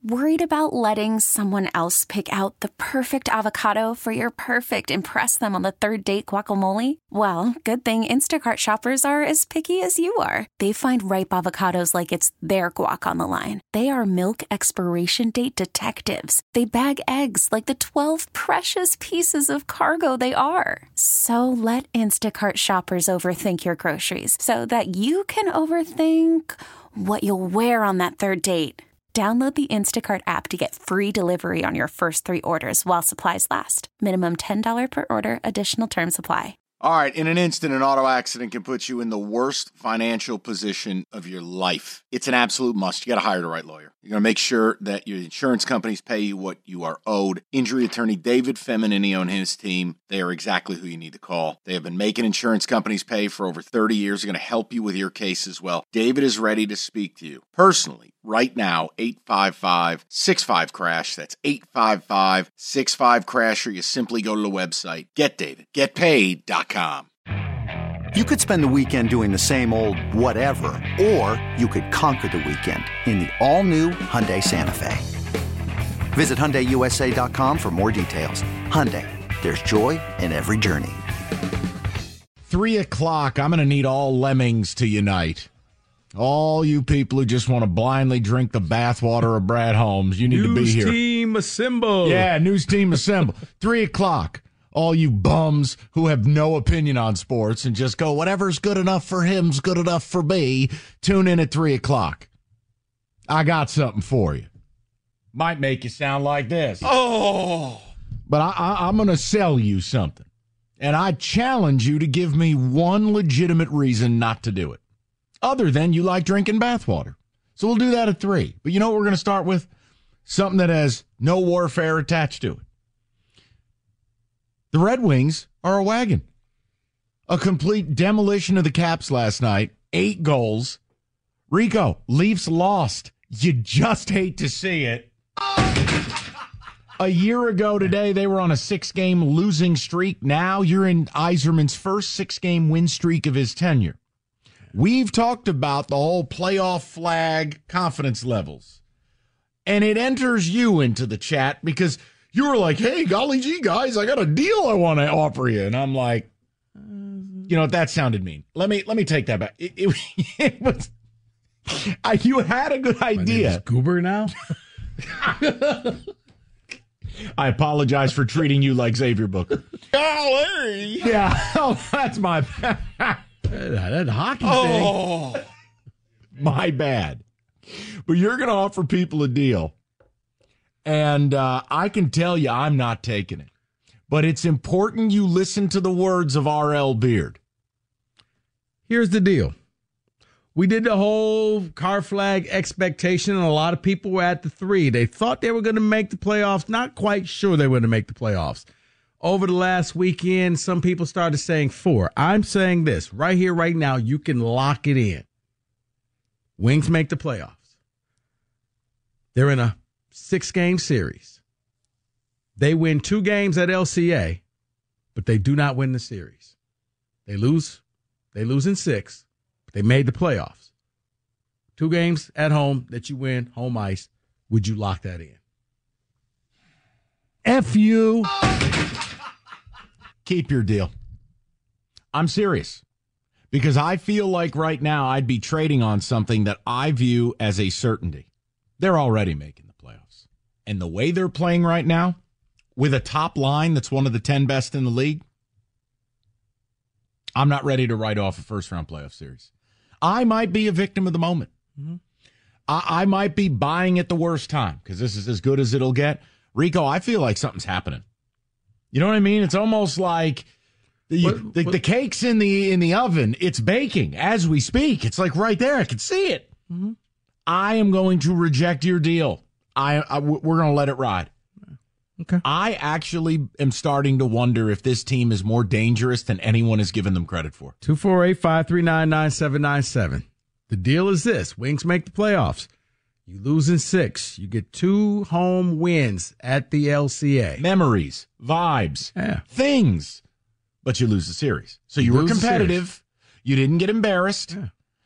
Worried about letting someone else pick out the perfect avocado for your perfect impress them on the third date guacamole? Well, good thing Instacart shoppers are as picky as you are. They find ripe avocados like it's their guac on the line. They are milk expiration date detectives. They bag eggs like the 12 precious pieces of cargo they are. So let Instacart shoppers overthink your groceries so that you can overthink what you'll wear on that third date. Download the Instacart app to get free delivery on your first 3 orders while supplies last. Minimum $10 per order. Additional terms apply. All right, in an instant, an auto accident can put you in the worst financial position of your life. It's an absolute must. You got to hire the right lawyer. You're going to make sure that your insurance companies pay you what you are owed. Injury attorney David Feminini and his team, they are exactly who you need to call. They have been making insurance companies pay for over 30 years. They're going to help you with your case as well. David is ready to speak to you personally. Right now, 855-65-CRASH. That's 855-65-CRASH, or you simply go to the website, getdavidgetpaid.com. You could spend the weekend doing the same old whatever, or you could conquer the weekend in the all-new Hyundai Santa Fe. Visit HyundaiUSA.com for more details. Hyundai, there's joy in every journey. 3 o'clock, I'm going to need all lemmings to unite. All you people who just want to blindly drink the bathwater of Brad Holmes, you need to be here. News team assemble. Yeah, news team assemble. 3 o'clock. All you bums who have no opinion on sports and just go, whatever's good enough for him's good enough for me. Tune in at 3 o'clock. I got something for you. Might make you sound like this. Oh. But I'm going to sell you something. And I challenge you to give me one legitimate reason not to do it, other than you like drinking bathwater. So we'll do that at 3. But you know what we're going to start with? Something that has no warfare attached to it. The Red Wings are a wagon. A complete demolition of the Caps last night. 8 goals. Rico, Leafs lost. You just hate to see it. A year ago today, they were on a 6-game losing streak. Now you're in Yzerman's first 6-game win streak of his tenure. We've talked about the whole playoff flag confidence levels. And it enters you into the chat because you were like, hey, golly gee, guys, I got a deal I want to offer you. And I'm like, you know, that sounded mean. Let me take that back. It was, you had a good idea. My name is Goober now? I apologize for treating you like Xavier Booker. Golly. Yeah, oh, that's my That hockey thing. My bad. But you're going to offer people a deal. And I can tell you I'm not taking it. But it's important you listen to the words of R.L. Beard. Here's the deal. We did the whole car flag expectation, and a lot of people were at the 3. They thought they were going to make the playoffs. Not quite sure they were going to make the playoffs. Over the last weekend, some people started saying 4. I'm saying this right here, right now. You can lock it in. Wings make the playoffs. They're in a 6-game series. They win 2 games at LCA, but they do not win the series. They lose in 6, but they made the playoffs. 2 games at home that you win, home ice. Would you lock that in? F you. Keep your deal. I'm serious. Because I feel like right now I'd be trading on something that I view as a certainty. They're already making the playoffs. And the way they're playing right now, with a top line that's one of the 10 best in the league, I'm not ready to write off a first-round playoff series. I might be a victim of the moment. Mm-hmm. I might be buying at the worst time because this is as good as it'll get. Rico, I feel like something's happening. You know what I mean? It's almost like the cake's in the oven. It's baking as we speak. It's like right there. I can see it. Mm-hmm. I am going to reject your deal. We're going to let it ride. Okay. I actually am starting to wonder if this team is more dangerous than anyone has given them credit for. 248-539-9797. The deal is this. Wings make the playoffs. You lose in 6. You get 2 home wins at the LCA. Memories, vibes, things. But you lose the series. So you were competitive. You didn't get embarrassed. Yeah.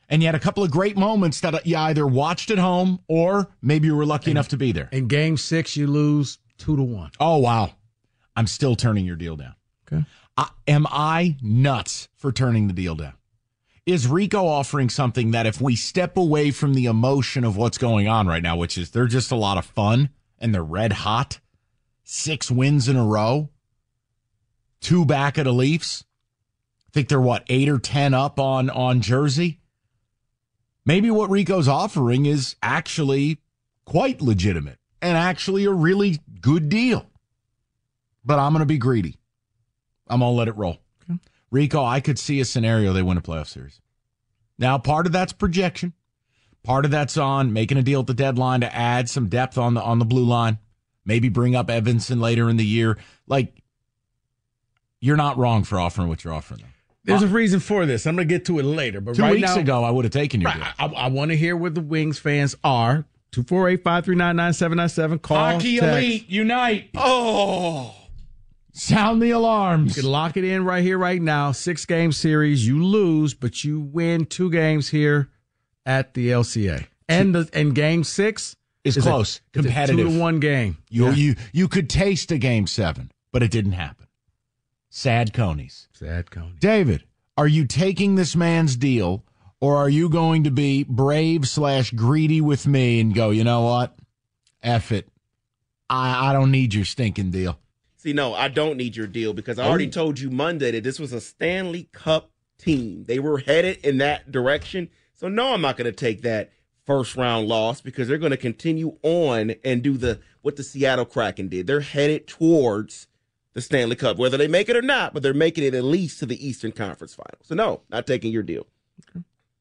And you had a couple of great moments that you either watched at home or maybe you were lucky enough to be there. In Game 6, you lose 2-1. Oh, wow. I'm still turning your deal down. Okay. Am I nuts for turning the deal down? Is Rico offering something that if we step away from the emotion of what's going on right now, which is they're just a lot of fun and they're red hot, 6 wins in a row, 2 back of the Leafs. I think they're, 8 or 10 up on Jersey? Maybe what Rico's offering is actually quite legitimate and actually a really good deal. But I'm going to be greedy. I'm going to let it roll. Okay. Rico, I could see a scenario they win a playoff series. Now, part of that's projection. Part of that's on making a deal at the deadline to add some depth on the blue line. Maybe bring up Evanson later in the year. Like, you're not wrong for offering what you're offering them. There's a reason for this. I'm going to get to it later. But 2 right weeks now, ago, I would have taken your deal. I want to hear where the Wings fans are. 248-539-9797. Call, Hockey text. Elite, unite. Oh. Sound the alarms. You can lock it in right here, right now. 6-game series. You lose, but you win 2 games here at the LCA. And Game 6 is close, competitive. 2-1 game. You could taste a Game 7, but it didn't happen. Sad conies. Sad conies. David, are you taking this man's deal, or are you going to be brave/greedy with me and go, you know what? F it. I don't need your stinking deal. See, no, I don't need your deal because I already told you Monday that this was a Stanley Cup team. They were headed in that direction. So, no, I'm not going to take that first-round loss because they're going to continue on and do what the Seattle Kraken did. They're headed towards the Stanley Cup, whether they make it or not, but they're making it at least to the Eastern Conference Final. So, no, not taking your deal. Okay.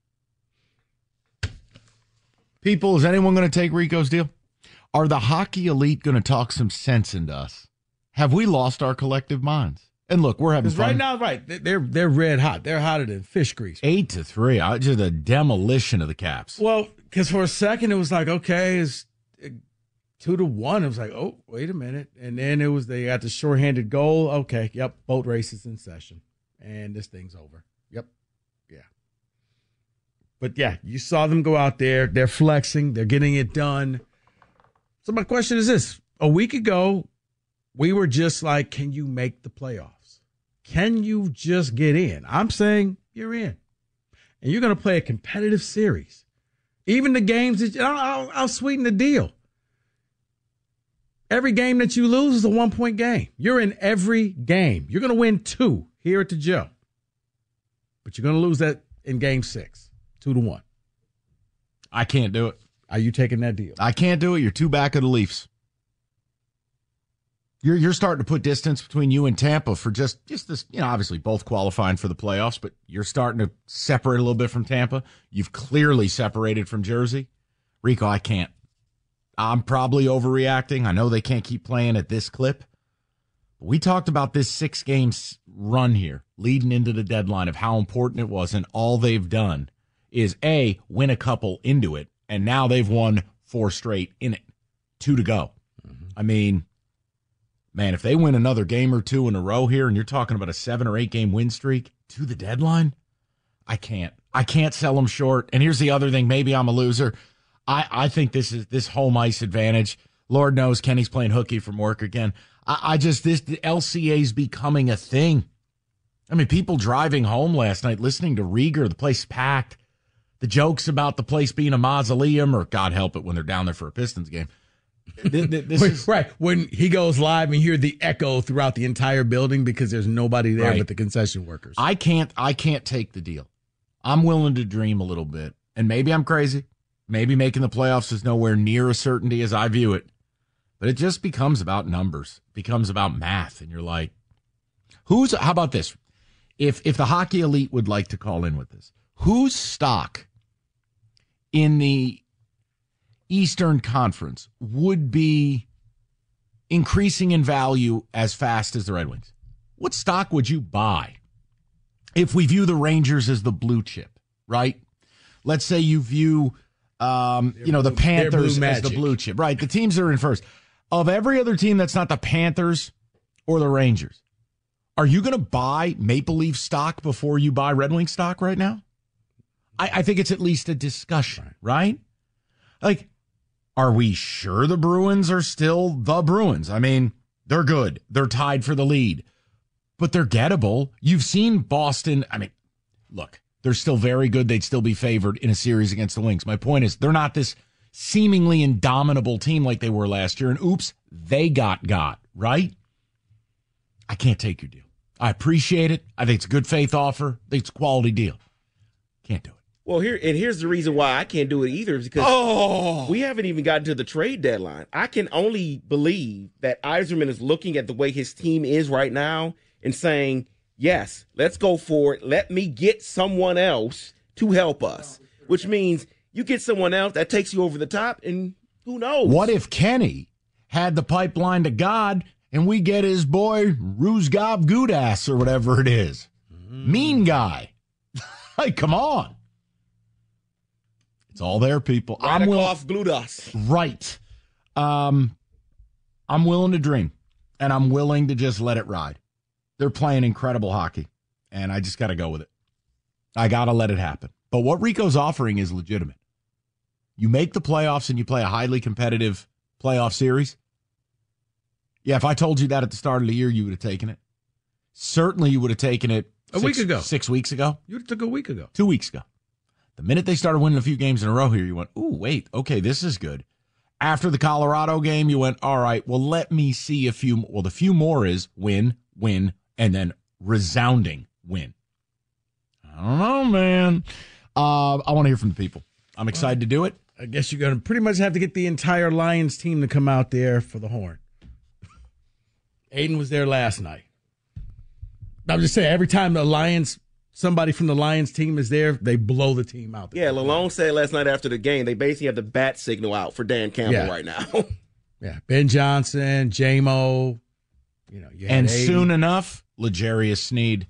People, is anyone going to take Rico's deal? Are the Hockey Elite going to talk some sense into us? Have we lost our collective minds? And look, we're having fun. Right now, they're red hot. They're hotter than fish grease. 8-3. Just a demolition of the Caps. Well, because for a second it was like, okay, it's 2-1. It was like, oh, wait a minute. And then they got the shorthanded goal. Okay, yep, boat race is in session. And this thing's over. Yep. Yeah. But yeah, you saw them go out there. They're flexing. They're getting it done. So my question is this. A week ago, we were just like, can you make the playoffs? Can you just get in? I'm saying you're in. And you're going to play a competitive series. Even the games that I'll sweeten the deal. Every game that you lose is a 1-point game. You're in every game. You're going to win 2 here at the Joe. But you're going to lose that in Game 6, 2-1. I can't do it. Are you taking that deal? I can't do it. You're 2 back of the Leafs. You're starting to put distance between you and Tampa for just this, obviously both qualifying for the playoffs, but you're starting to separate a little bit from Tampa. You've clearly separated from Jersey. Rico, I can't. I'm probably overreacting. I know they can't keep playing at this clip. But we talked about this 6-game run here leading into the deadline of how important it was, and all they've done is, A, win a couple into it, and now they've won 4 straight in it. 2 to go. Mm-hmm. I mean, man, if they win another game or 2 in a row here, and you're talking about a 7 or 8 game win streak to the deadline, I can't sell them short. And here's the other thing. Maybe I'm a loser. I think this home ice advantage. Lord knows Kenny's playing hooky from work again. The LCA's becoming a thing. I mean, people driving home last night, listening to Rieger, the place packed. The jokes about the place being a mausoleum, or God help it when they're down there for a Pistons game. This is right. When he goes live and you hear the echo throughout the entire building because there's nobody there but the concession workers. I can't take the deal. I'm willing to dream a little bit. And maybe I'm crazy. Maybe making the playoffs is nowhere near a certainty as I view it. But it just becomes about numbers. It becomes about math. And you're like, how about this? If the Hockey Elite would like to call in with this, whose stock in the Eastern Conference would be increasing in value as fast as the Red Wings? What stock would you buy if we view the Rangers as the blue chip, right? Let's say you view, the Panthers as the blue chip, right? The teams that are in first. Of every other team that's not the Panthers or the Rangers, are you going to buy Maple Leaf stock before you buy Red Wing stock right now? I think it's at least a discussion, right? Like, are we sure the Bruins are still the Bruins? I mean, they're good. They're tied for the lead, but they're gettable. You've seen Boston. I mean, look, they're still very good. They'd still be favored in a series against the Wings. My point is, they're not this seemingly indomitable team like they were last year. And oops, they got, right? I can't take your deal. I appreciate it. I think it's a good faith offer. I think it's a quality deal. Can't do it. Well, here's the reason why I can't do it either, is because we haven't even gotten to the trade deadline. I can only believe that Yzerman is looking at the way his team is right now and saying, yes, let's go for it. Let me get someone else to help us, which means you get someone else that takes you over the top, and who knows? What if Kenny had the pipeline to God and we get his boy Ruzgab Gudas or whatever it is? Mean guy. Like, come on. It's all there, people. Radikoff Gludas. Right. I'm willing to dream, and I'm willing to just let it ride. They're playing incredible hockey, and I just got to go with it. I got to let it happen. But what Rico's offering is legitimate. You make the playoffs and you play a highly competitive playoff series. Yeah, if I told you that at the start of the year, you would have taken it. Certainly you would have taken it a week ago. 6 weeks ago. You took a week ago. 2 weeks ago. The minute they started winning a few games in a row here, you went, ooh, wait, okay, this is good. After the Colorado game, you went, all right, well, let me see a few. Well, the few more is win, and then resounding win. I don't know, man. I want to hear from the people. I'm excited to do it. I guess you're going to pretty much have to get the entire Lions team to come out there for the horn. Aiden was there last night. I'm just saying, every time somebody from the Lions team is there, they blow the team out. Yeah, Lalone said last night after the game, they basically have the bat signal out for Dan Campbell right now. Yeah, Ben Johnson, J-Mo. And soon enough, L'Jarius Sneed.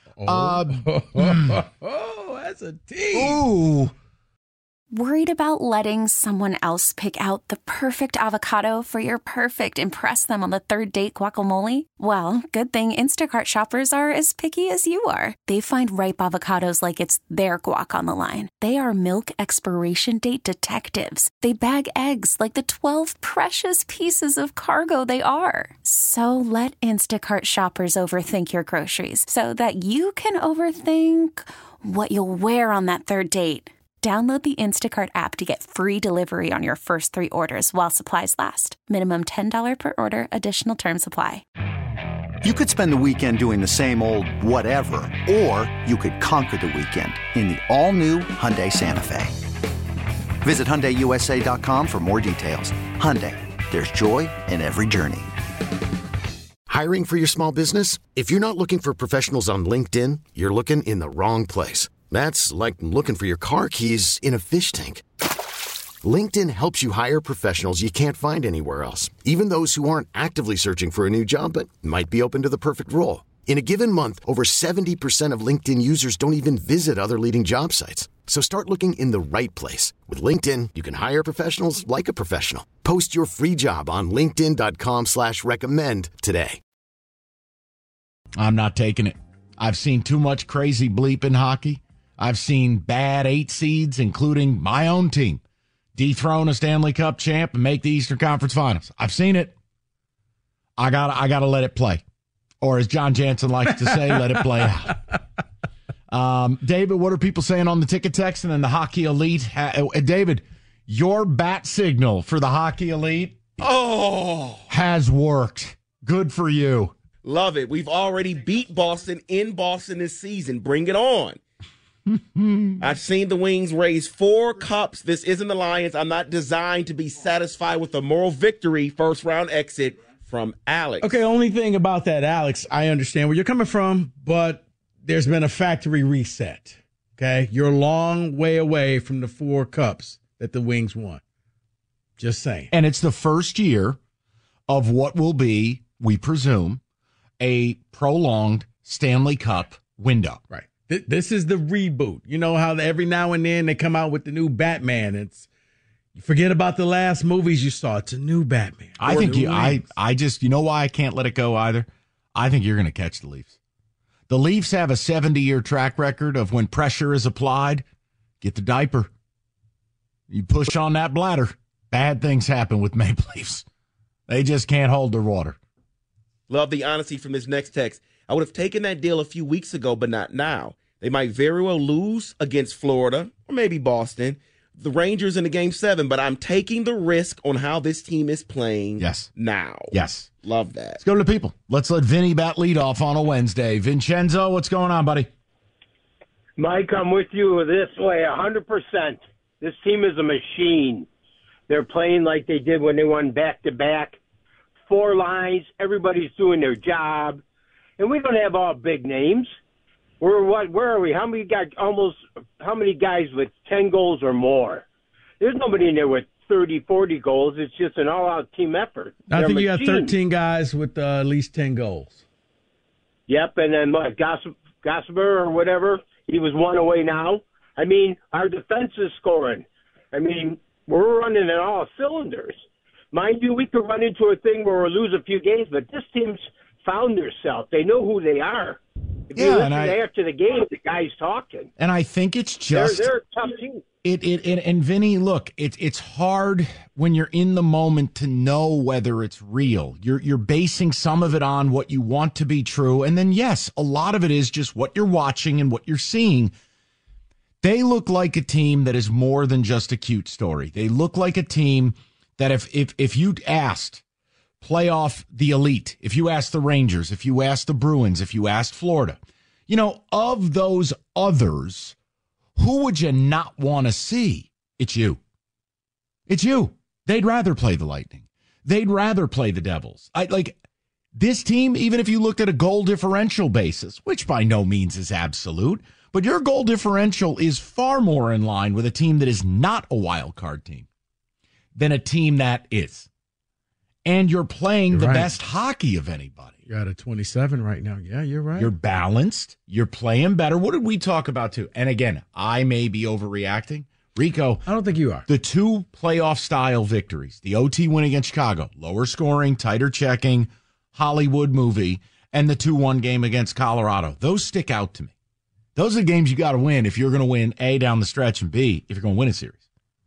That's a team. Ooh. Worried about letting someone else pick out the perfect avocado for your perfect impress them on the third date guacamole? Well, good thing Instacart shoppers are as picky as you are. They find ripe avocados like it's their guac on the line. They are milk expiration date detectives. They bag eggs like the 12 precious pieces of cargo they are. So let Instacart shoppers overthink your groceries so that you can overthink what you'll wear on that third date. Download the Instacart app to get free delivery on your first 3 orders while supplies last. Minimum $10 per order. Additional terms apply. You could spend the weekend doing the same old whatever, or you could conquer the weekend in the all-new Hyundai Santa Fe. Visit HyundaiUSA.com for more details. Hyundai, there's joy in every journey. Hiring for your small business? If you're not looking for professionals on LinkedIn, you're looking in the wrong place. That's like looking for your car keys in a fish tank. LinkedIn helps you hire professionals you can't find anywhere else, even those who aren't actively searching for a new job but might be open to the perfect role. In a given month, over 70% of LinkedIn users don't even visit other leading job sites. So start looking in the right place. With LinkedIn, you can hire professionals like a professional. Post your free job on linkedin.com/recommend today. I'm not taking it. I've seen too much crazy bleep in hockey. I've seen bad 8 seeds, including my own team, dethrone a Stanley Cup champ and make the Eastern Conference Finals. I've seen it. I gotta let it play. Or as John Jansen likes to say, let it play out. David, what are people saying on the ticket text and then the Hockey Elite? David, your bat signal for the Hockey Elite has worked. Good for you. Love it. We've already beat Boston in Boston this season. Bring it on. I've seen the Wings raise 4 cups. This isn't the Lions. I'm not designed to be satisfied with a moral victory. First round exit from Alex. Okay, only thing about that, Alex, I understand where you're coming from, but there's been a factory reset. Okay, you're a long way away from the 4 cups that the Wings won. Just saying. And it's the first year of what will be, we presume, a prolonged Stanley Cup window. Right. This is the reboot. You know how every now and then they come out with the new Batman. You forget about the last movies you saw. It's a new Batman. I think I just, you know why I can't let it go either? I think you're going to catch the Leafs. The Leafs have a 70-year track record of when pressure is applied, Get the diaper. You push on that bladder. Bad things happen with Maple Leafs. They just can't hold their water. Love the honesty from this next text. I would have taken that deal a few weeks ago, but not now. They might very well lose against Florida or maybe Boston, the Rangers in the Game 7, but I'm taking the risk on how this team is playing now. Yes. Love that. Let's go to the people. Let's let Vinny bat lead off on a Wednesday. Vincenzo, what's going on, buddy? Mike, I'm with you this way 100%. This team is a machine. They're playing like they did when they won back-to-back. 4 lines. Everybody's doing their job. And we don't have all big names. Where are we? How many guys with 10 goals or more? There's nobody in there with 30, 40 goals. It's just an all-out team effort. I think you got 13 guys with at least 10 goals. Yep, and then Gosper or whatever, he was 1 away now. I mean, our defense is scoring. I mean, we're running in all cylinders. Mind you, we could run into a thing where we'll lose a few games, but this team's found themselves. They know who they are. If you listen after the game, the guy's talking. And I think it's just they're a tough team. And Vinny, look, it's hard when you're in the moment to know whether it's real. You're basing some of it on what you want to be true, and then yes, a lot of it is just what you're watching and what you're seeing. They look like a team that is more than just a cute story. They look like a team that if you asked playoff the elite, if you asked the Rangers, if you asked the Bruins, if you asked Florida, of those others, who would you not want to see? It's you. It's you. They'd rather play the Lightning. They'd rather play the Devils. This team, even if you looked at a goal differential basis, which by no means is absolute, but your goal differential is far more in line with a team that is not a wild card team than a team that is. And you're playing the best hockey of anybody. You're at a 27 right now. Yeah, you're right. You're balanced. You're playing better. What did we talk about, too? And again, I may be overreacting. Rico. I don't think you are. The 2 playoff-style victories, the OT win against Chicago, lower scoring, tighter checking, Hollywood movie, and the 2-1 game against Colorado. Those stick out to me. Those are the games you got to win if you're going to win A, down the stretch, and B, if you're going to win a series.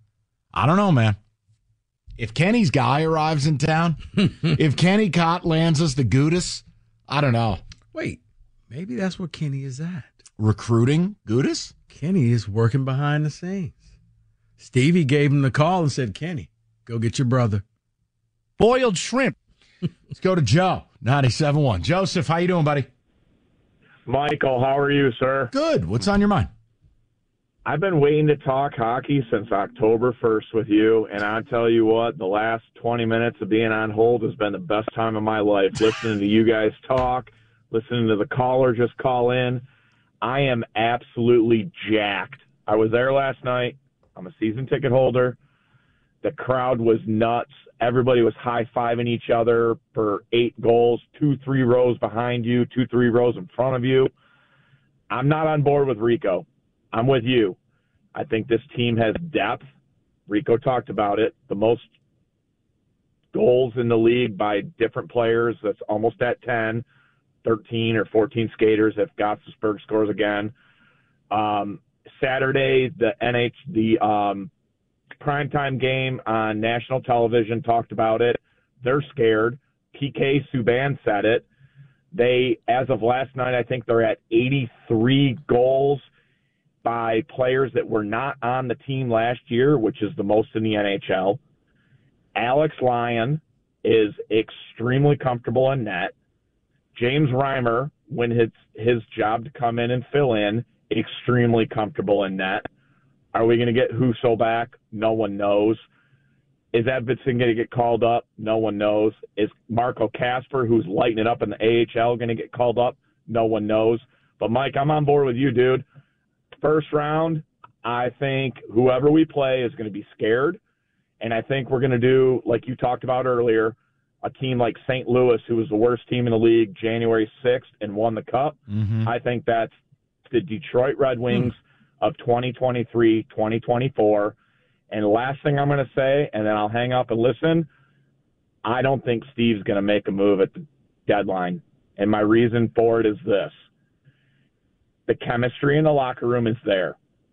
I don't know, man. If Kenny's guy arrives in town, if Kenny Cott lands us the Gudis, I don't know. Wait, maybe that's where Kenny is at. Recruiting Gudis? Kenny is working behind the scenes. Stevie gave him the call and said, Kenny, go get your brother. Boiled shrimp. Let's go to Joe, 97.1. Joseph, how you doing, buddy? Michael, how are you, sir? Good. What's on your mind? I've been waiting to talk hockey since October 1st with you, and I'll tell you what, the last 20 minutes of being on hold has been the best time of my life, listening to you guys talk, listening to the caller just call in. I am absolutely jacked. I was there last night. I'm a season ticket holder. The crowd was nuts. Everybody was high-fiving each other for 8 goals, 2-3 rows behind you, 2-3 rows in front of you. I'm not on board with Rico. I'm with you. I think this team has depth. Rico talked about it. The most goals in the league by different players. That's almost at 10, 13 or 14 skaters if Gostisberg scores again. Saturday, the primetime game on national television talked about it. They're scared. PK Subban said it. They, as of last night, I think they're at 83 goals by players that were not on the team last year, which is the most in the NHL. Alex Lyon is extremely comfortable in net. James Reimer, when his job to come in and fill in, extremely comfortable in net. Are we going to get Husso back? No one knows. Is Edvinsson going to get called up? No one knows. Is Marco Kasper, who's lighting it up in the AHL, going to get called up? No one knows. But, Mike, I'm on board with you, dude. First round, I think whoever we play is going to be scared. And I think we're going to do, like you talked about earlier, a team like St. Louis, who was the worst team in the league January 6th and won the Cup. Mm-hmm. I think that's the Detroit Red Wings of 2023, 2024. And the last thing I'm going to say, and then I'll hang up and listen, I don't think Steve's going to make a move at the deadline. And my reason for it is this. The chemistry in the locker room is there.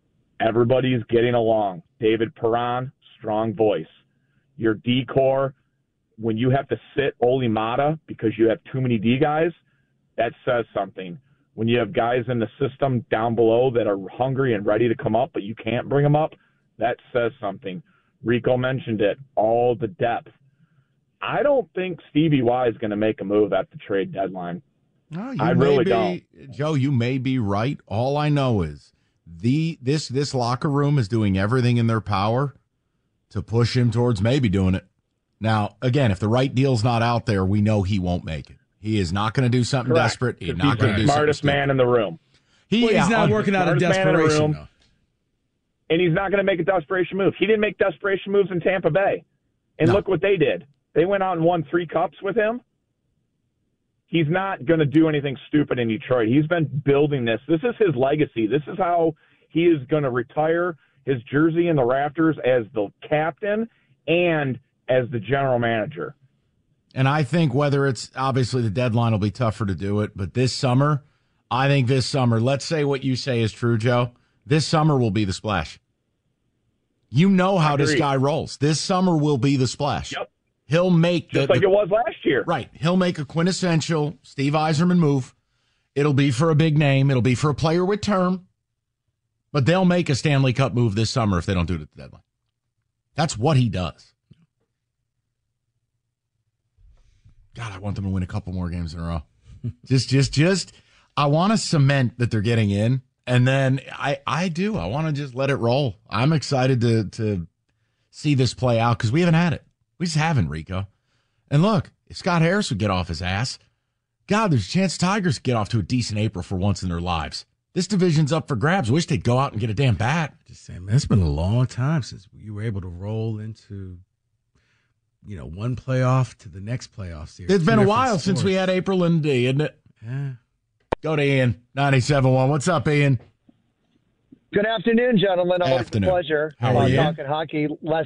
Everybody's getting along. David Perron, strong voice. Your D core, when you have to sit Oli Mata because you have too many D guys, that says something. When you have guys in the system down below that are hungry and ready to come up, but you can't bring them up, that says something. Rico mentioned it, all the depth. I don't think Stevie Y is going to make a move at the trade deadline. No, I really don't. Joe, you may be right. All I know is this locker room is doing everything in their power to push him towards maybe doing it. Now, again, if the right deal's not out there, we know he won't make it. He is not going to do something Correct. desperate. He's not going to do something smartest man in the room. He's not working out of desperation, though. And he's not going to make a desperation move. He didn't make desperation moves in Tampa Bay. And look what they did. They went out and won 3 cups with him. He's not going to do anything stupid in Detroit. He's been building this. This is his legacy. This is how he is going to retire his jersey in the rafters as the captain and as the general manager. And I think whether it's obviously the deadline will be tougher to do it, but this summer, let's say what you say is true, Joe. This summer will be the splash. You know how this guy rolls. This summer will be the splash. Yep. He'll make just like it was last year. Right. He'll make a quintessential Steve Yzerman move. It'll be for a big name. It'll be for a player with term. But they'll make a Stanley Cup move this summer if they don't do it at the deadline. That's what he does. God, I want them to win a couple more games in a row. just I want to cement that they're getting in. And then I do. I want to just let it roll. I'm excited to see this play out because we haven't had it. We just haven't, Rico. And look, if Scott Harris would get off his ass, God, there's a chance Tigers get off to a decent April for once in their lives. This division's up for grabs. Wish they'd go out and get a damn bat. Just saying, man, it's been a long time since you were able to roll into, one playoff to the next playoff series. It's been a while since we had April and D, isn't it? Yeah. Go to Ian, 97.1. What's up, Ian? Good afternoon, gentlemen. Always a pleasure. How are you? Talking hockey. Last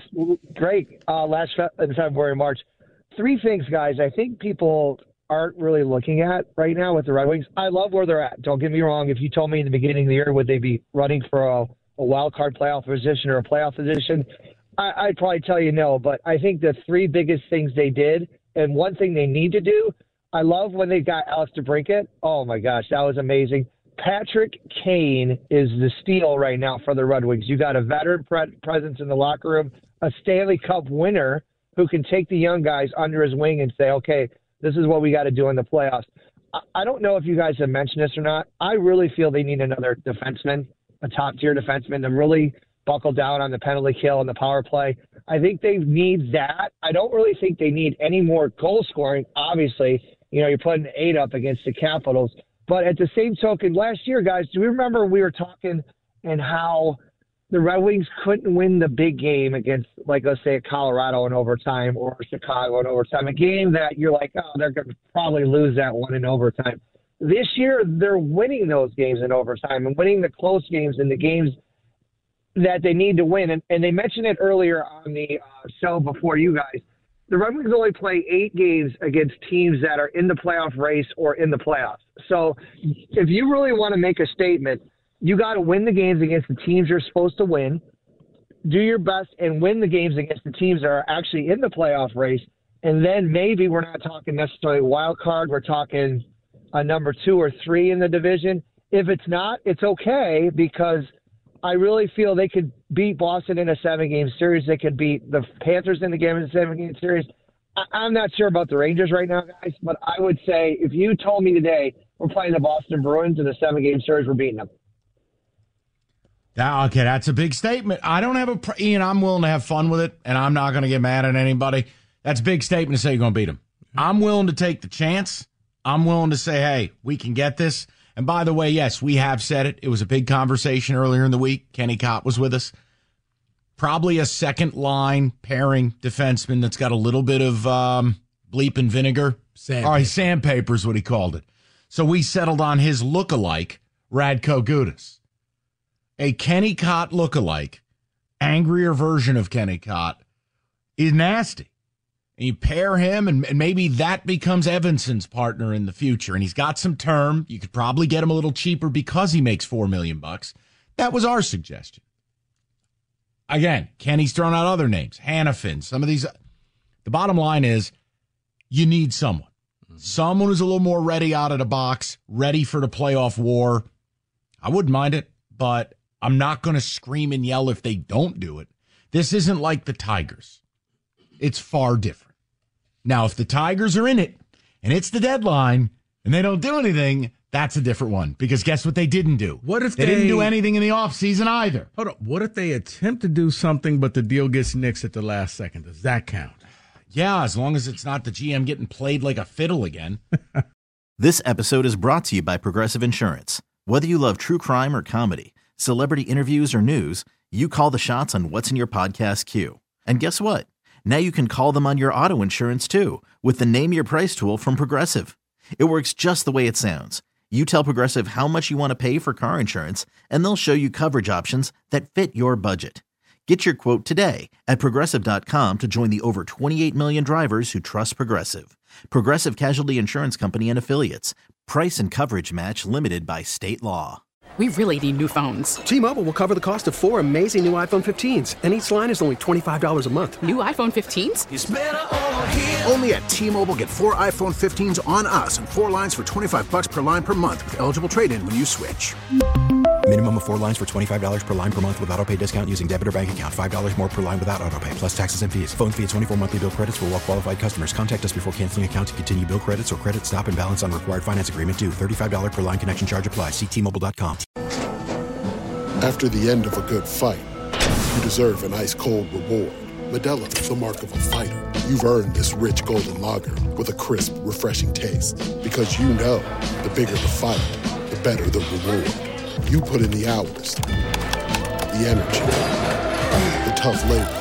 in February, March. 3 things, guys, I think people aren't really looking at right now with the Red Wings. I love where they're at. Don't get me wrong. If you told me in the beginning of the year, would they be running for a wild card playoff position or a playoff position, I'd probably tell you no. But I think the 3 biggest things they did, and one thing they need to do, I love when they got Alex DeBrincat. Oh, my gosh, that was amazing. Patrick Kane is the steal right now for the Red Wings. You got a veteran presence in the locker room, a Stanley Cup winner who can take the young guys under his wing and say, okay, this is what we got to do in the playoffs. I don't know if you guys have mentioned this or not. I really feel they need another defenseman, a top-tier defenseman, to really buckle down on the penalty kill and the power play. I think they need that. I don't really think they need any more goal scoring. Obviously, you're putting 8 up against the Capitals. But at the same token, last year, guys, do we remember we were talking and how the Red Wings couldn't win the big game against, like, let's say, Colorado in overtime or Chicago in overtime, a game that you're like, oh, they're going to probably lose that one in overtime. This year, they're winning those games in overtime and winning the close games and the games that they need to win. And they mentioned it earlier on the show before you guys. The Red Wings only play 8 games against teams that are in the playoff race or in the playoffs. So if you really want to make a statement, you got to win the games against the teams you're supposed to win, do your best, and win the games against the teams that are actually in the playoff race. And then maybe we're not talking necessarily wild card. We're talking a number 2 or 3 in the division. If it's not, it's okay, because I really feel they could beat Boston in a 7-game series. They could beat the Panthers in a 7-game series. I'm not sure about the Rangers right now, guys, but I would say if you told me today we're playing the Boston Bruins in a 7-game series, we're beating them. Okay, that's a big statement. I don't have Ian, I'm willing to have fun with it, and I'm not going to get mad at anybody. That's a big statement to say you're going to beat them. I'm willing to take the chance. I'm willing to say, hey, we can get this. And by the way, yes, we have said it. It was a big conversation earlier in the week. Kenny Cott was with us. Probably a second-line pairing defenseman that's got a little bit of bleep and vinegar. Sandpaper is what he called it. So we settled on his lookalike, Radko Gudas. A Kenny Cott lookalike, angrier version of Kenny Cott, is nasty. And you pair him, and maybe that becomes Evanson's partner in the future. And he's got some term. You could probably get him a little cheaper because he makes $4 million. That was our suggestion. Again, Kenny's thrown out other names. Hannafin, some of these. The bottom line is you need someone. Someone who's a little more ready out of the box, ready for the playoff war. I wouldn't mind it, but I'm not going to scream and yell if they don't do it. This isn't like the Tigers. It's far different. Now, if the Tigers are in it and it's the deadline and they don't do anything, that's a different one. Because guess what they didn't do? What if they didn't do anything in the offseason either? Hold on. What if they attempt to do something, but the deal gets nixed at the last second? Does that count? Yeah, as long as it's not the GM getting played like a fiddle again. This episode is brought to you by Progressive Insurance. Whether you love true crime or comedy, celebrity interviews or news, you call the shots on what's in your podcast queue. And guess what? Now you can call them on your auto insurance too with the Name Your Price tool from Progressive. It works just the way it sounds. You tell Progressive how much you want to pay for car insurance, and they'll show you coverage options that fit your budget. Get your quote today at Progressive.com to join the over 28 million drivers who trust Progressive. Progressive Casualty Insurance Company and Affiliates. Price and coverage match limited by state law. We really need new phones. T-Mobile will cover the cost of 4 amazing new iPhone 15s, and each line is only $25 a month. New iPhone 15s? It's better over here. Only at T-Mobile, get 4 iPhone 15s on us and 4 lines for $25 per line per month with eligible trade-in when you switch. Minimum of 4 lines for $25 per line per month with autopay discount using debit or bank account. $5 more per line without autopay, plus taxes and fees. Phone fee at 24 monthly bill credits for well-qualified customers. Contact us before canceling account to continue bill credits or credit stop and balance on required finance agreement due. $35 per line connection charge applies. See T-Mobile.com. After the end of a good fight, you deserve an ice-cold reward. Modelo is the mark of a fighter. You've earned this rich golden lager with a crisp, refreshing taste. Because you know, the bigger the fight, the better the reward. You put in the hours, the energy, the tough labor.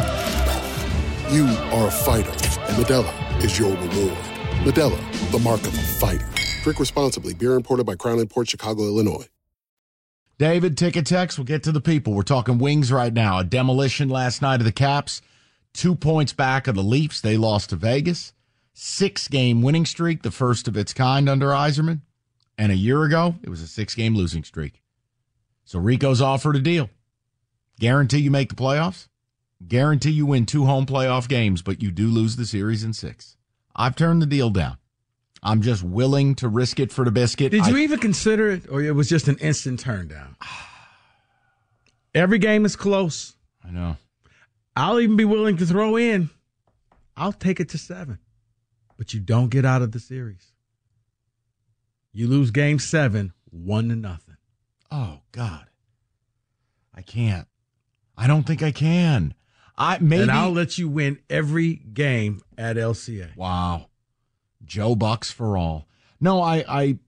You are a fighter, and Modelo is your reward. Modelo, the mark of a fighter. Drink responsibly. Beer imported by Crown Imports, Chicago, Illinois. David, ticket text. We'll get to the people. We're talking Wings right now. A demolition last night of the Caps. 2 points back of the Leafs. They lost to Vegas. 6-game winning streak, the first of its kind under Yzerman. And a year ago, it was a 6-game losing streak. So Rico's offered a deal. Guarantee you make the playoffs. Guarantee you win 2 home playoff games, but you do lose the series in 6. I've turned the deal down. I'm just willing to risk it for the biscuit. Did you even consider it, or it was just an instant turn down? Every game is close. I know. I'll even be willing to throw in, I'll take it to 7. But you don't get out of the series. You lose game 7, 1-0. Oh, God. I can't. I don't think I can. And I'll let you win every game at LCA. Wow. Joe Bucks for all. No, I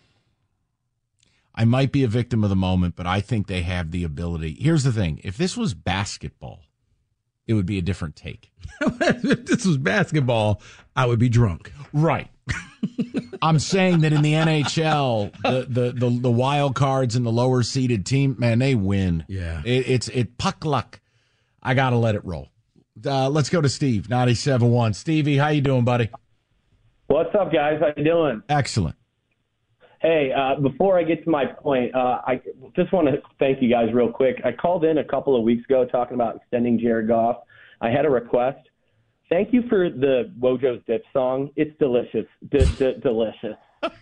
might be a victim of the moment, but I think they have the ability. Here's the thing. If this was basketball, it would be a different take. If this was basketball, I would be drunk. Right. I'm saying that in the NHL, the wild cards and the lower seeded team, man, they win. Yeah. It's puck luck. I got to let it roll. Let's go to Steve, 97.1. Stevie, how you doing, buddy? What's up, guys? How you doing? Excellent. Hey, before I get to my point, I just want to thank you guys real quick. I called in a couple of weeks ago talking about extending Jared Goff. I had a request. Thank you for the Wojo's Dip song. It's delicious. Delicious.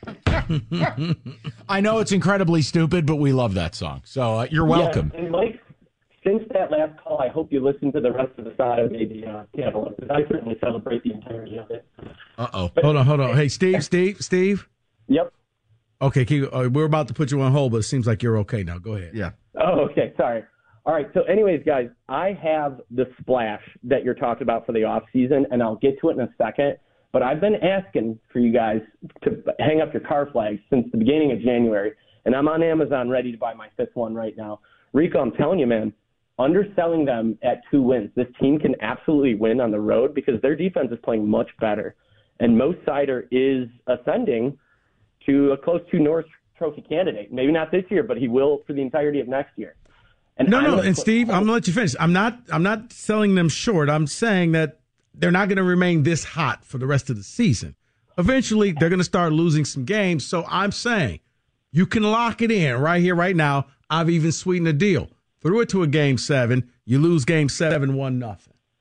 I know it's incredibly stupid, but we love that song. So you're welcome. Yeah, and Mike, since that last call, I hope you listen to the rest of the Saturday catalog, because I certainly celebrate the entirety of it. Uh-oh. Hold on. Hey, Steve? Yep. Okay, we're about to put you on hold, but it seems like you're okay now. Go ahead. Yeah. Oh, okay. Sorry. All right. So anyways, guys, I have the splash that you're talking about for the off season, and I'll get to it in a second. But I've been asking for you guys to hang up your car flags since the beginning of January, and I'm on Amazon ready to buy my 5th one right now. Rico, I'm telling you, man, underselling them at 2 wins. This team can absolutely win on the road because their defense is playing much better. And Mo Sider is ascending to a close to Norris Trophy candidate. Maybe not this year, but he will for the entirety of next year. And Steve, I'm going to let you finish. I'm not selling them short. I'm saying that they're not going to remain this hot for the rest of the season. Eventually, they're going to start losing some games. So I'm saying you can lock it in right here, right now. I've even sweetened the deal. threw it to a Game 7. You lose Game 7, 1-0.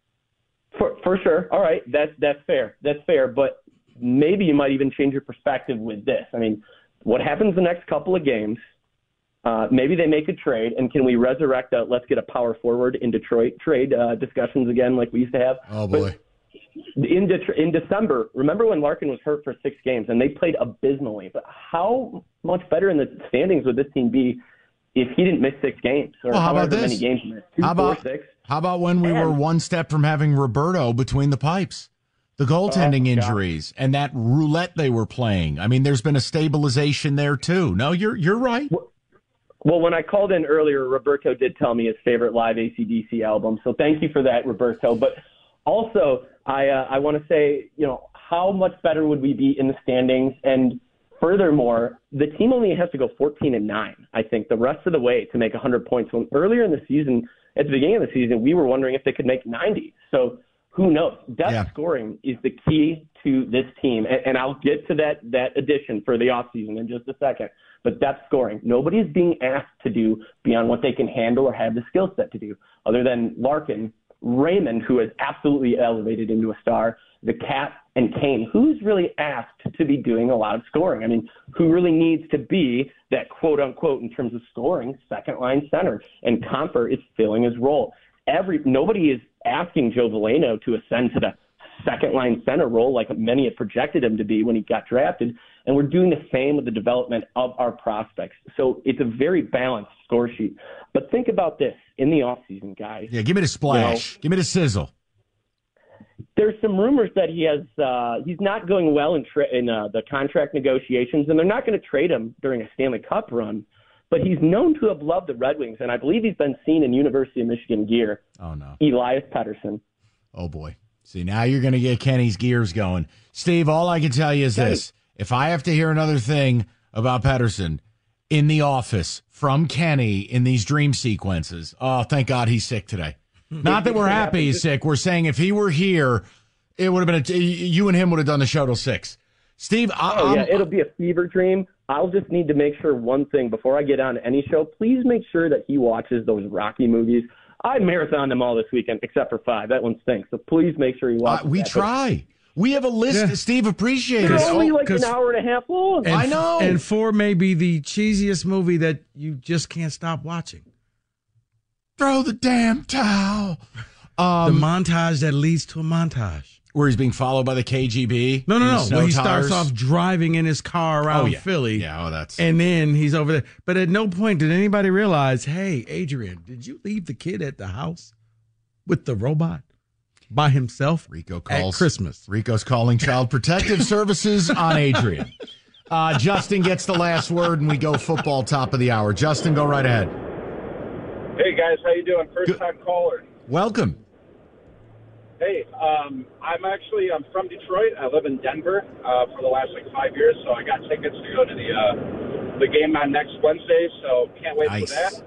For sure. All right, that's fair. That's fair. But maybe you might even change your perspective with this. I mean, what happens the next couple of games? Maybe they make a trade, and can we resurrect let's get a power forward in Detroit trade discussions again like we used to have? Oh, boy. But in December, remember when Larkin was hurt for 6 games, and they played abysmally. But how much better in the standings would this team be if he didn't miss 6 games? Or well, how about this? Many games he missed? 2, how about 4, 6? How about when we were one step from having Roberto between the pipes? The goaltending injuries and that roulette they were playing. I mean, there's been a stabilization there, too. No, you're right. Well, when I called in earlier, Roberto did tell me his favorite live AC/DC album. So thank you for that, Roberto. But also, I want to say, how much better would we be in the standings? And furthermore, the team only has to go 14-9, I think, the rest of the way to make 100 points. When earlier in the season, at the beginning of the season, we were wondering if they could make 90. So who knows? Depth scoring is the key to this team. And I'll get to that addition for the offseason in just a second. But depth scoring, nobody is being asked to do beyond what they can handle or have the skill set to do, other than Larkin, Raymond, who has absolutely elevated into a star, the Cat, and Kane. Who's really asked to be doing a lot of scoring? I mean, who really needs to be that quote-unquote, in terms of scoring, second-line center? And Comfer is filling his role. Nobody is asking Joe Veleno to ascend to the second-line center role like many had projected him to be when he got drafted, and we're doing the same with the development of our prospects. So it's a very balanced score sheet. But think about this in the offseason, guys. Yeah, give me the splash. Give me the sizzle. There's some rumors that he's not going well in the contract negotiations, and they're not going to trade him during a Stanley Cup run. But he's known to have loved the Red Wings, and I believe he's been seen in University of Michigan gear. Oh, no. Elias Pettersson. Oh, boy. See, now you're going to get Kenny's gears going. Steve, all I can tell you is this. If I have to hear another thing about Pettersson in the office from Kenny in these dream sequences, oh, thank God he's sick today. Not that we're happy he's sick. We're saying if he were here, it would have been you and him would have done the show till 6. Steve, it'll be a fever dream. I'll just need to make sure one thing before I get on any show. Please make sure that he watches those Rocky movies. I marathoned them all this weekend, except for 5. That one stinks. So please make sure he watches we that. Try. We have a list that Steve appreciates. They're only like an hour and a half long. I know. And 4 may be the cheesiest movie that you just can't stop watching. Throw the damn towel. The montage that leads to a montage. Where he's being followed by the KGB? No. Where he starts off driving in his car around Philly. Yeah, that's... And then he's over there. But at no point did anybody realize, hey, Adrian, did you leave the kid at the house with the robot by himself at Christmas? Rico's calling Child Protective Services on Adrian. Justin gets the last word, and we go football top of the hour. Justin, go right ahead. Hey, guys. How you doing? First-time caller. Welcome. Hey, I'm from Detroit. I live in Denver for the last 5 years, so I got tickets to go to the game on next Wednesday, so can't wait for that.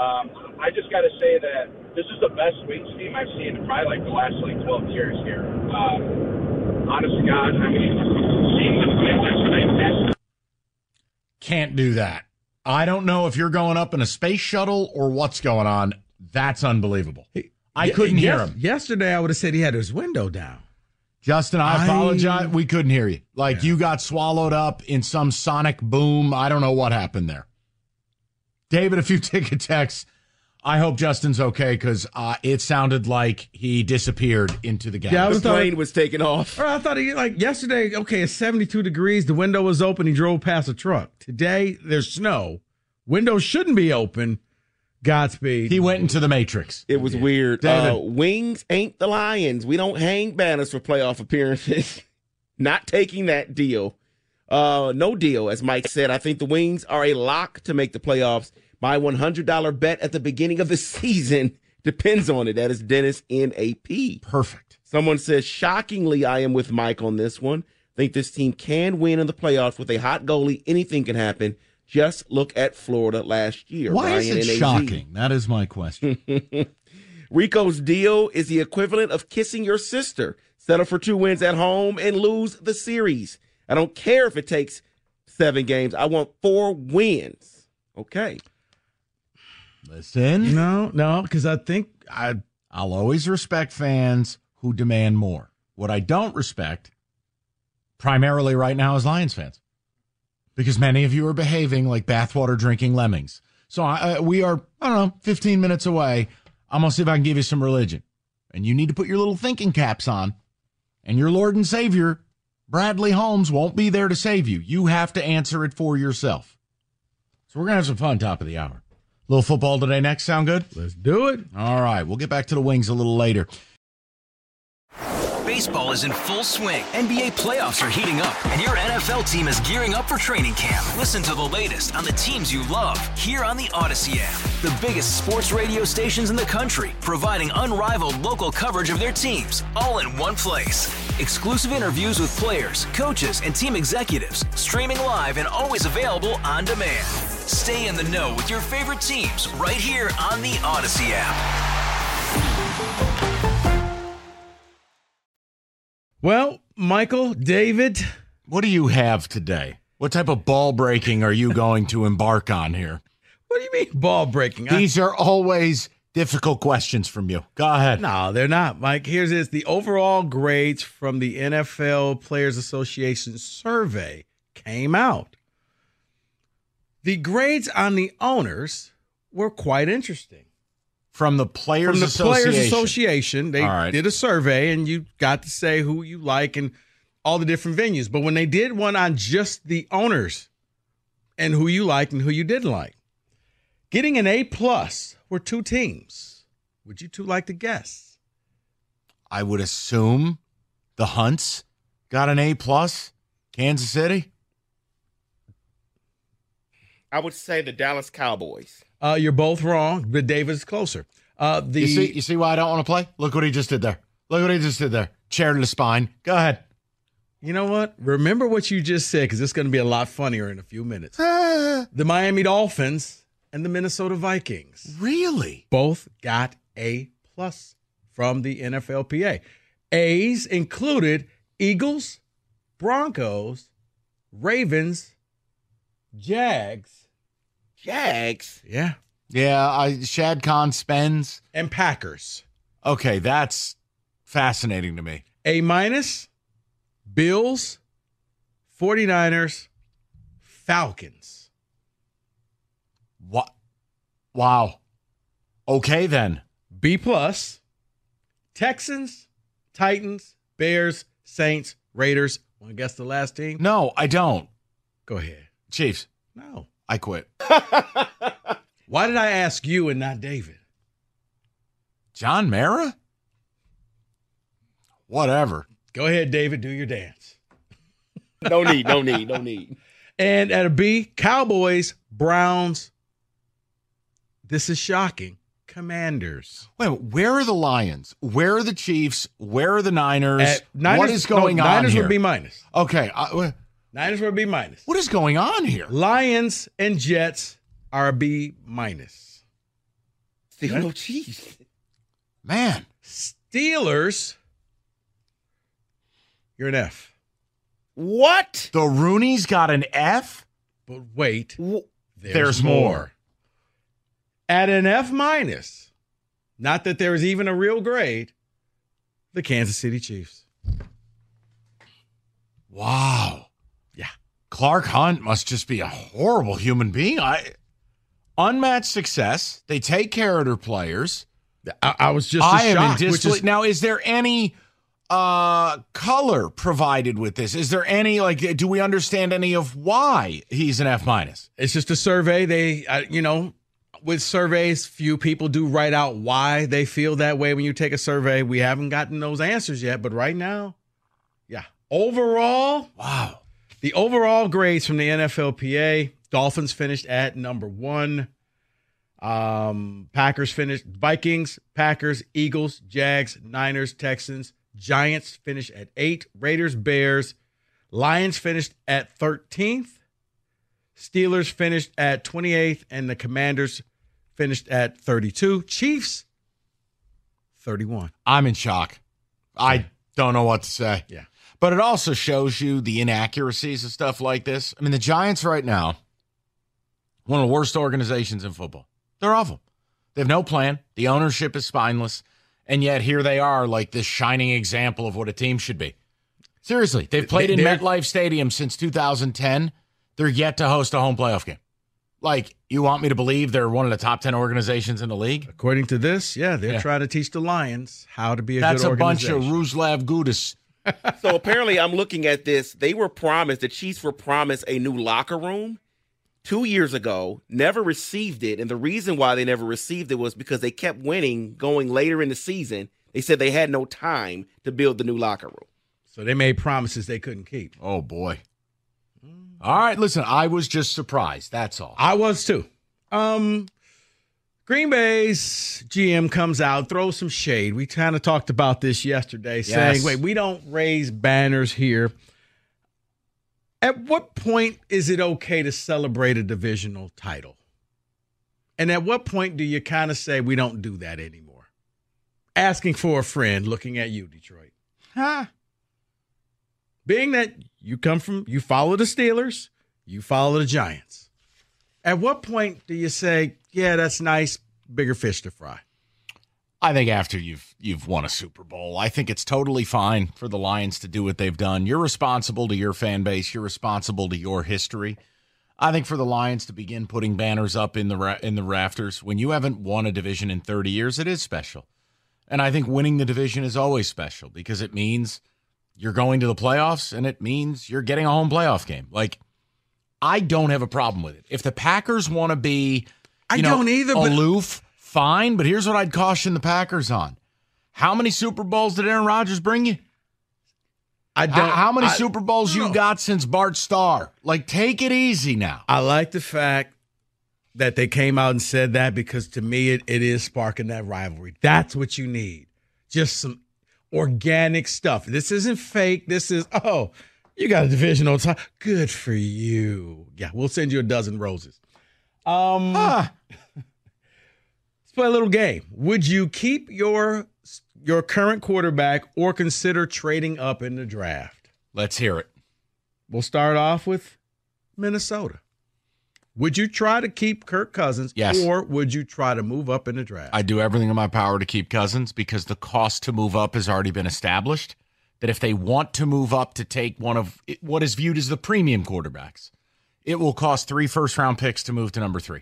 I just got to say that this is the best Wings team I've seen in probably the last 12 years here. Honest to God, I mean, seeing them play last night. Can't do that. I don't know if you're going up in a space shuttle or what's going on. That's unbelievable. I couldn't hear him. Yesterday, I would have said he had his window down. Justin, I apologize. We couldn't hear you. You got swallowed up in some sonic boom. I don't know what happened there. David, a few ticket texts. I hope Justin's okay because it sounded like he disappeared into the gas. Yeah, the plane was taking off. Or I thought yesterday, it's 72 degrees. The window was open. He drove past a truck. Today, there's snow. Windows shouldn't be open. Godspeed. He went into the Matrix. It was weird. Wings ain't the Lions. We don't hang banners for playoff appearances. Not taking that deal. No deal, as Mike said. I think the Wings are a lock to make the playoffs. My $100 bet at the beginning of the season depends on it. That is Dennis NAP. Perfect. Someone says, shockingly, I am with Mike on this one. I think this team can win in the playoffs with a hot goalie. Anything can happen. Just look at Florida last year. Why is it shocking? That is my question. Rico's deal is the equivalent of kissing your sister. Settle for 2 wins at home and lose the series. I don't care if it takes 7 games. I want 4 wins. Okay. Listen. No, because I think I'll always respect fans who demand more. What I don't respect, primarily right now, is Lions fans. Because many of you are behaving like bathwater drinking lemmings. So we are, 15 minutes away. I'm going to see if I can give you some religion. And you need to put your little thinking caps on. And your Lord and Savior, Bradley Holmes, won't be there to save you. You have to answer it for yourself. So we're going to have some fun top of the hour. Little football today next. Sound good? Let's do it. All right. We'll get back to the Wings a little later. Baseball is in full swing. NBA playoffs are heating up, and your NFL team is gearing up for training camp. Listen to the latest on the teams you love here on the Odyssey app. The biggest sports radio stations in the country, providing unrivaled local coverage of their teams, all in one place. Exclusive interviews with players, coaches, and team executives, streaming live and always available on demand. Stay in the know with your favorite teams right here on the Odyssey app. Well, Michael, David. What do you have today? What type of ball breaking are you going to embark on here? What do you mean ball breaking? These are always difficult questions from you. Go ahead. No, they're not, Mike. Here's this. The overall grades from the NFL Players Association survey came out. The grades on the owners were quite interesting. From the Players Association. They did a survey, and you got to say who you like and all the different venues. But when they did one on just the owners and who you liked and who you didn't like, getting an A+ were two teams. Would you two like to guess? I would assume the Hunts got an A+. Kansas City? I would say the Dallas Cowboys. You're both wrong, but David's closer. You see why I don't want to play? Look what he just did there. Chair to the spine. Go ahead. You know what? Remember what you just said, because it's going to be a lot funnier in a few minutes. The Miami Dolphins and the Minnesota Vikings. Really? Both got A+ from the NFLPA. A's included Eagles, Broncos, Ravens, Jags. Yeah. Yeah, Shad Khan spends. And Packers. Okay, that's fascinating to me. A-, Bills, 49ers, Falcons. What? Wow. Okay, then. B+, Texans, Titans, Bears, Saints, Raiders. Want to guess the last team? No, I don't. Go ahead. Chiefs. No. I quit. Why did I ask you and not David? John Mara? Whatever. Go ahead, David. Do your dance. No need. And at a B, Cowboys, Browns. This is shocking. Commanders. Wait, where are the Lions? Where are the Chiefs? Where are the Niners? What is going on Niners here? would be -. Okay. Niners would be -. What is going on here? Lions and Jets are a B-. No Chiefs. Man. Steelers, you're an F. What? The Roonies got an F? But wait, there's more. At an F-, not that there is even a real grade, the Kansas City Chiefs. Wow. Yeah. Clark Hunt must just be a horrible human being. Unmatched success. They take care of their players. I was just shocked. Now, is there any color provided with this? Is there any, do we understand any of why he's an F-? It's just a survey. They, with surveys, few people do write out why they feel that way when you take a survey. We haven't gotten those answers yet, but right now, yeah. Overall, wow. The overall grades from the NFLPA, Dolphins finished at number 1. Packers finished, Vikings, Packers, Eagles, Jags, Niners, Texans, Giants finished at 8, Raiders, Bears, Lions finished at 13th, Steelers finished at 28th, and the Commanders finished at 32. Chiefs, 31. I'm in shock. I don't know what to say. Yeah. But it also shows you the inaccuracies of stuff like this. I mean, the Giants right now, one of the worst organizations in football. They're awful. They have no plan. The ownership is spineless. And yet here they are, like this shining example of what a team should be. Seriously, they've played in MetLife Stadium since 2010. They're yet to host a home playoff game. Like, you want me to believe they're one of the top 10 organizations in the league? According to this, they're trying to teach the Lions how to be a good organization. That's a bunch of Ruslav Gudis. So apparently I'm looking at this. They were promised, the Chiefs were promised a new locker room 2 years ago, never received it. And the reason why they never received it was because they kept winning going later in the season. They said they had no time to build the new locker room. So they made promises they couldn't keep. Oh, boy. All right, listen, I was just surprised. That's all. I was too. Green Bay's GM comes out, throws some shade. We kind of talked about this yesterday, saying, wait, we don't raise banners here. At what point is it okay to celebrate a divisional title? And at what point do you kind of say we don't do that anymore? Asking for a friend, looking at you, Detroit. Being that you follow the Steelers, you follow the Giants. At what point do you say, yeah, that's nice, bigger fish to fry? I think after you've won a Super Bowl, I think it's totally fine for the Lions to do what they've done. You're responsible to your fan base. You're responsible to your history. I think for the Lions to begin putting banners up in the rafters when you haven't won a division in 30 years, it is special. And I think winning the division is always special because it means you're going to the playoffs and it means you're getting a home playoff game. Like, I don't have a problem with it. If the Packers want to be, aloof, fine. But here's what I'd caution the Packers on: how many Super Bowls did Aaron Rodgers bring you? How many Super Bowls you got since Bart Starr? Like, take it easy now. I like the fact that they came out and said that because to me it is sparking that rivalry. That's what you need. Just some organic stuff. This isn't fake. This is, you got a divisional title. Good for you. Yeah, we'll send you a dozen roses. Let's play a little game. Would you keep your current quarterback or consider trading up in the draft? Let's hear it. We'll start off with Minnesota. Would you try to keep Kirk Cousins? Yes. Or would you try to move up in the draft? I do everything in my power to keep Cousins because the cost to move up has already been established. That if they want to move up to take one of what is viewed as the premium quarterbacks, it will cost 3 first-round picks to move to number 3.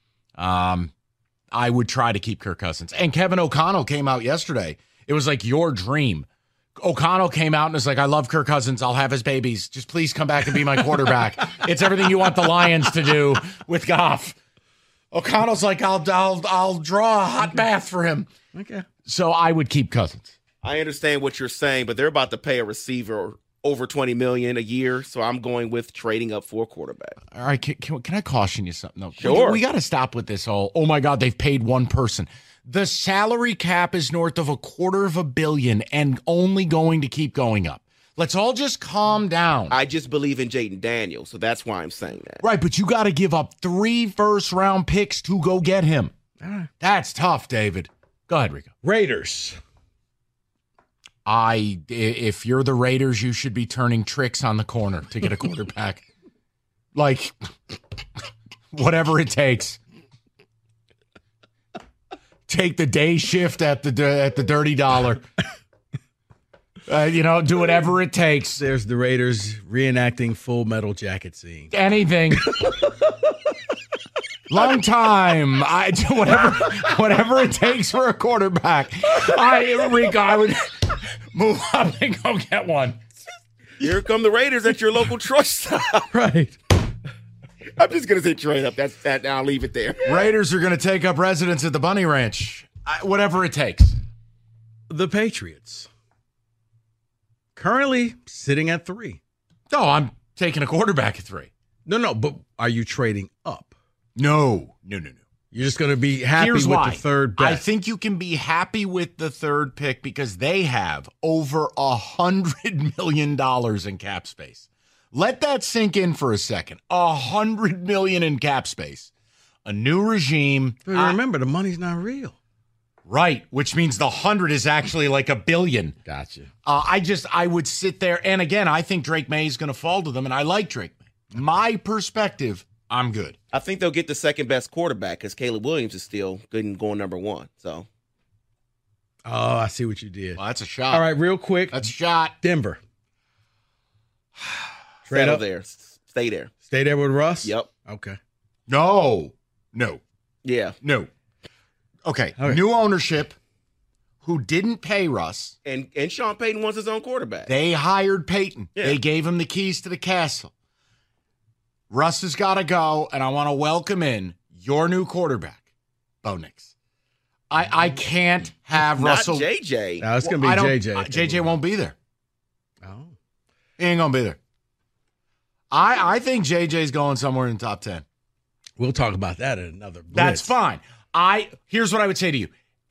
I would try to keep Kirk Cousins. And Kevin O'Connell came out yesterday. It was like your dream. O'Connell came out and was like, I love Kirk Cousins. I'll have his babies. Just please come back and be my quarterback. It's everything you want the Lions to do with Goff. O'Connell's like, I'll draw a hot bath for him. Okay. So I would keep Cousins. I understand what you're saying, but they're about to pay a receiver over $20 million a year, so I'm going with trading up for a quarterback. All right, can I caution you something? No, sure. We got to stop with this whole, oh my God, they've paid one person. The salary cap is north of $250 million and only going to keep going up. Let's all just calm down. I just believe in Jaden Daniels, so that's why I'm saying that. Right, but you got to give up 3 first-round picks to go get him. All right. That's tough, David. Go ahead, Rico. Raiders. If you're the Raiders, you should be turning tricks on the corner to get a quarterback. Like, whatever it takes. Take the day shift at the Dirty Dollar. Do whatever it takes. There's the Raiders reenacting Full Metal Jacket scene. Anything. Long time. Whatever it takes for a quarterback. Rico, I would move up and go get one. Here come the Raiders at your local truck stop. Right. I'm just going to say trade up. That's that. Now I'll leave it there. Raiders are going to take up residence at the Bunny Ranch. Whatever it takes. The Patriots. Currently sitting at 3. No, I'm taking a quarterback at 3. No, but are you trading up? No. You're just going to be happy with the third pick. I think you can be happy with the third pick because they have over $100 million in cap space. Let that sink in for a second. $100 million in cap space. A new regime. Remember, the money's not real. Right, which means the 100 is actually like $1 billion. Gotcha. I would sit there, and again, I think Drake May is going to fall to them, and I like Drake May. My perspective I'm good. I think they'll get the second best quarterback because Caleb Williams is still good and going number one. So. Oh, I see what you did. Well, that's a shot. All right, real quick. That's a shot. Denver. Settle there. Stay there. Stay there with Russ? Yep. Okay. No. Yeah. No. Okay. New ownership who didn't pay Russ. And Sean Payton wants his own quarterback. They hired Payton. Yeah. They gave him the keys to the castle. Russ has got to go, and I want to welcome in your new quarterback, Bo Nix. I can't have Not Russell. JJ. No, it's going to be JJ. JJ won't be there. Oh. He ain't going to be there. I think JJ's going somewhere in the top 10. We'll talk about that in another blitz. That's fine. Here's what I would say to you.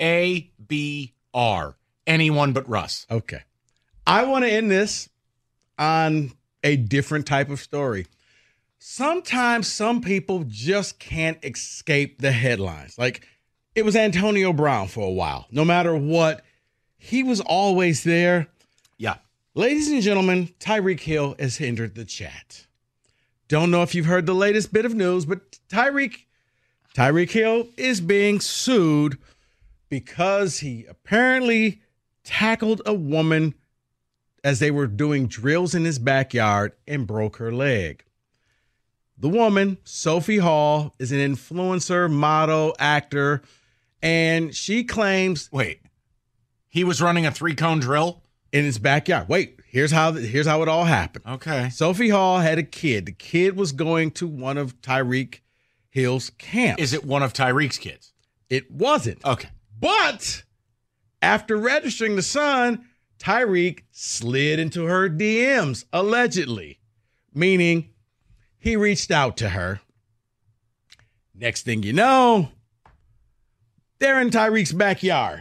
ABR. Anyone but Russ. Okay. I want to end this on a different type of story. Sometimes some people just can't escape the headlines. Like, it was Antonio Brown for a while. No matter what, he was always there. Yeah. Ladies and gentlemen, Tyreek Hill has entered the chat. Don't know if you've heard the latest bit of news, but Tyreek Hill is being sued because he apparently tackled a woman as they were doing drills in his backyard and broke her leg. The woman, Sophie Hall, is an influencer, model, actor, and she claims... Wait, he was running a 3-cone drill? In his backyard. Wait, here's how it all happened. Okay. Sophie Hall had a kid. The kid was going to one of Tyreek Hill's camps. Is it one of Tyreek's kids? It wasn't. Okay. But after registering the son, Tyreek slid into her DMs, allegedly, meaning he reached out to her. Next thing you know, they're in Tyreek's backyard.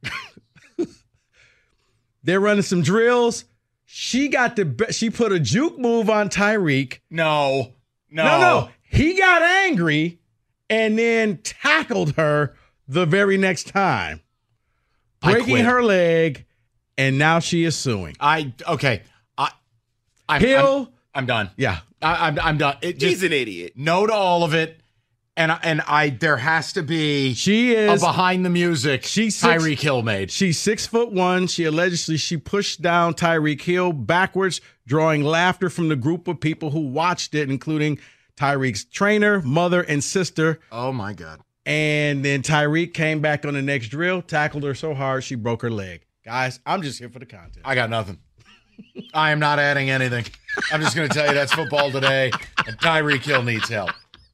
They're running some drills. She put a juke move on Tyreek. No. He got angry and then tackled her the very next time, breaking her leg, and now she is suing. I'm done. Yeah. I'm done. He's an idiot. No to all of it. And there has to be a behind the music Tyreek Hill made. She's 6'1". She pushed down Tyreek Hill backwards, drawing laughter from the group of people who watched it, including Tyreek's trainer, mother, and sister. Oh my God. And then Tyreek came back on the next drill, tackled her so hard she broke her leg. Guys, I'm just here for the content. I got nothing. I am not adding anything. I'm just going to tell you that's football today, and Tyreek Hill needs help.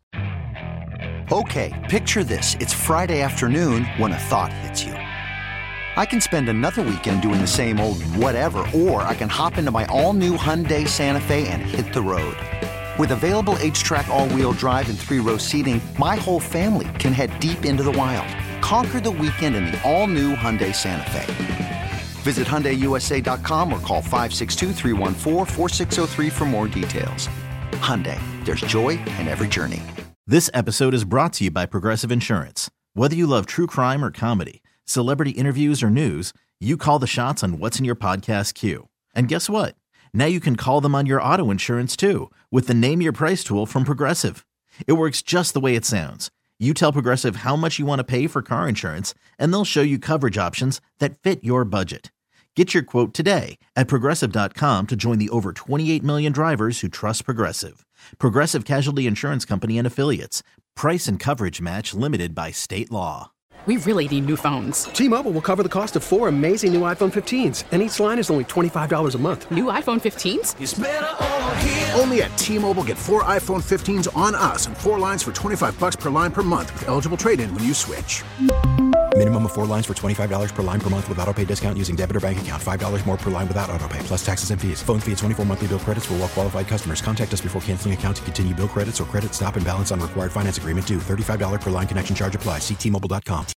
Okay, picture this. It's Friday afternoon when a thought hits you. I can spend another weekend doing the same old whatever, or I can hop into my all-new Hyundai Santa Fe and hit the road. With available H-Track all-wheel drive and 3-row seating, my whole family can head deep into the wild. Conquer the weekend in the all-new Hyundai Santa Fe. Visit HyundaiUSA.com or call 562-314-4603 for more details. Hyundai, there's joy in every journey. This episode is brought to you by Progressive Insurance. Whether you love true crime or comedy, celebrity interviews or news, you call the shots on what's in your podcast queue. And guess what? Now you can call them on your auto insurance too with the Name Your Price tool from Progressive. It works just the way it sounds. You tell Progressive how much you want to pay for car insurance, and they'll show you coverage options that fit your budget. Get your quote today at Progressive.com to join the over 28 million drivers who trust Progressive. Progressive Casualty Insurance Company and Affiliates. Price and coverage match limited by state law. We really need new phones. T-Mobile will cover the cost of 4 amazing new iPhone 15s, and each line is only $25 a month. New iPhone 15s? It's better over here. Only at T-Mobile, get 4 iPhone 15s on us and 4 lines for $25 per line per month with eligible trade-in when you switch. Minimum of 4 lines for $25 per line per month with autopay discount using debit or bank account. $5 more per line without autopay, plus taxes and fees. Phone fee at 24 monthly bill credits for well-qualified customers. Contact us before canceling account to continue bill credits or credit stop and balance on required finance agreement due. $35 per line connection charge applies. See T-Mobile.com.